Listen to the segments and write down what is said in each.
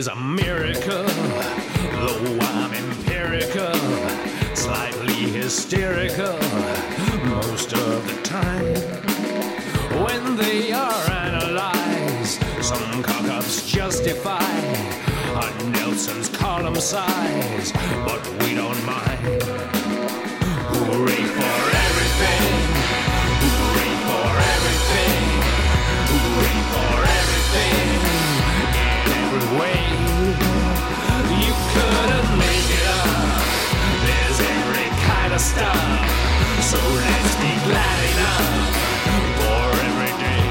is a miracle, though I'm empirical, slightly hysterical most of the time. When they are analyzed, some cock-ups justify a Nelson's column size, but we don't mind. Hooray for everything! Hooray for everything! Hooray for everything! In every way, you couldn't make it up. There's every kind of stuff, so let's be glad enough for every day.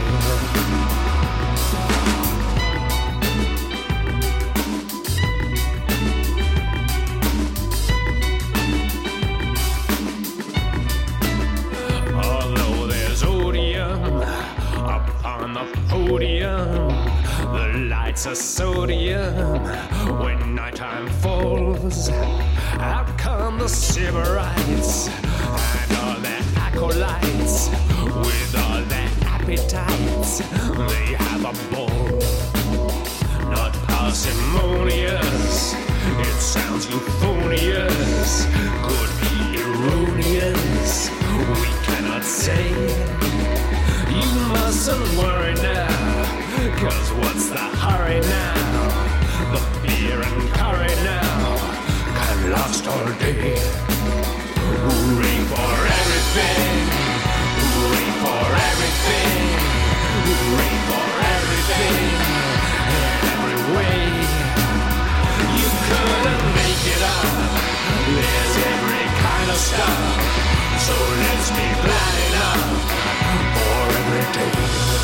Although there's odium upon the podium, the lights are sodium when nighttime falls. Out come the Sybarites and all their acolytes with all their appetites. They have a ball, not parsimonious. It sounds euphonious, could be erroneous. We cannot say. You mustn't worry now, 'cause what's the hurry now? The beer and curry now can last all day. Hooray for everything! Hooray for everything! Hooray for everything! In every way, you couldn't make it up. There's every kind of stuff, so let's be glad enough for every day.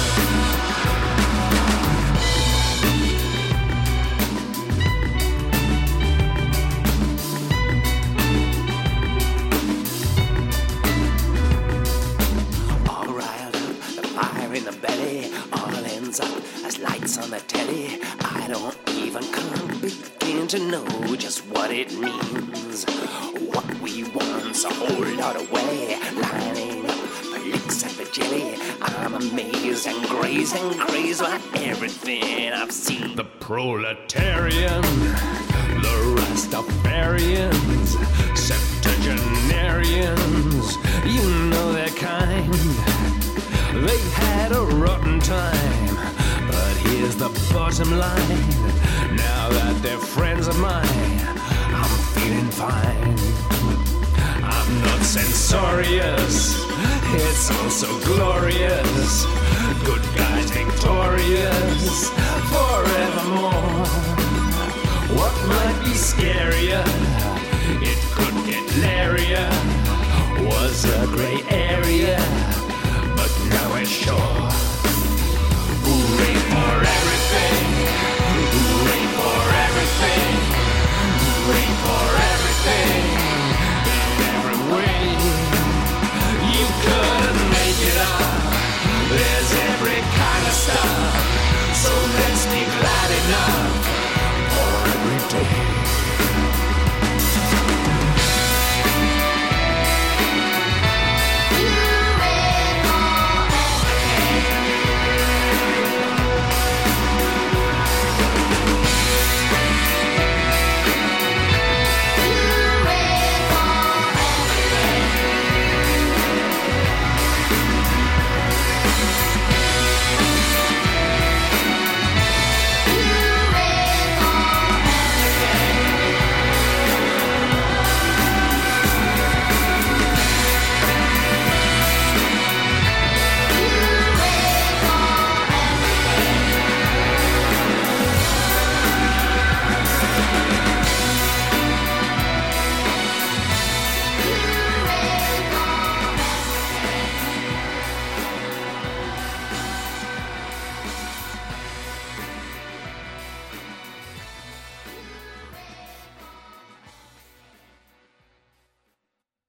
All riled up, the fire in the belly, all ends up as lights on the telly. I don't even begin to know just what it means. What we want's a whole lot of way, lining up for licks at the jelly. I'm amazed and crazed by everything I've seen. The proletarian, the Rastafarians, septuagenarians, you know their kind. They had a rotten time, but here's the bottom line. Now that they're friends of mine, I'm feeling fine. I'm not censorious, it's all so glorious. Good guys victorious forevermore. What might be scarier